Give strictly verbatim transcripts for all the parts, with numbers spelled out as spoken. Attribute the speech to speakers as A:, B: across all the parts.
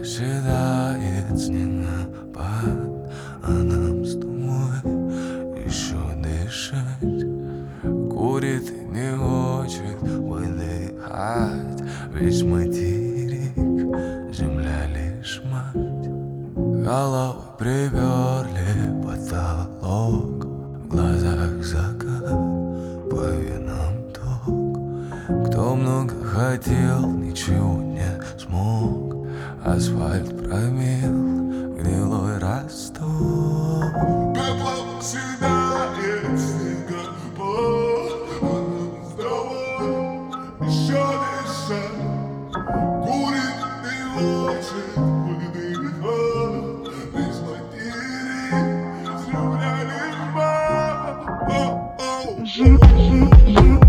A: оседает снегопад, а нам с тобой еще дышать. Курит и не хочет выдыхать весь материк, земля лишь мать. Голову приперли потолок, в глазах закат, по венам ток. Кто много хотел, ничего не смог. Асфальт промил гнилой росток.
B: Пеплом съедает снегопад, а нам с тобой еще дышать. Курит и хочет выдыхать весь материк, земля лишь мать.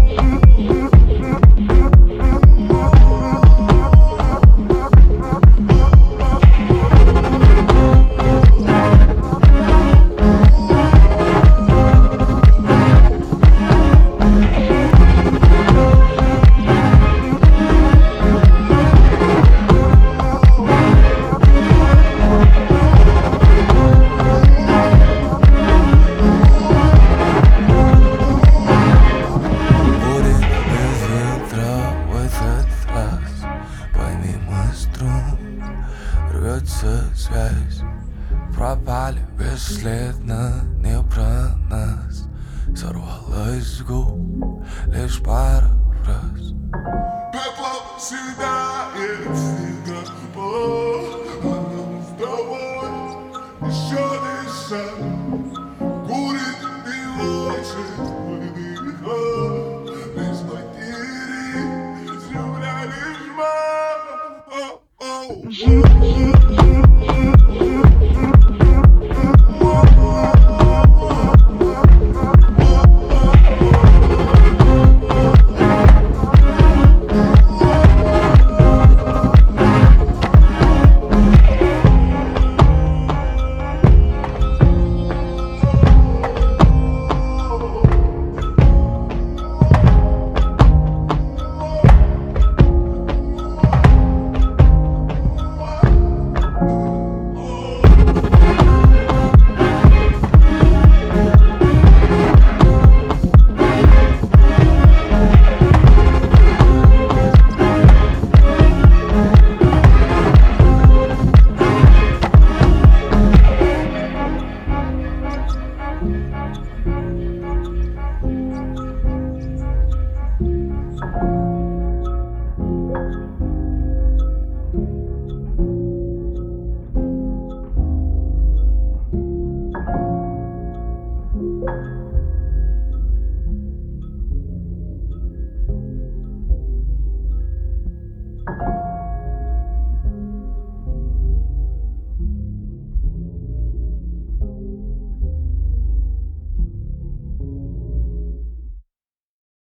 A: Рвется связь, пропали бесследно, не про нас. Сорвалась с губ лишь пара фраз.
B: Пеплом съедает снегопад, а нам с тобой еще дышать. Курит и хочет выдыхать весь материк, земля лишь мать.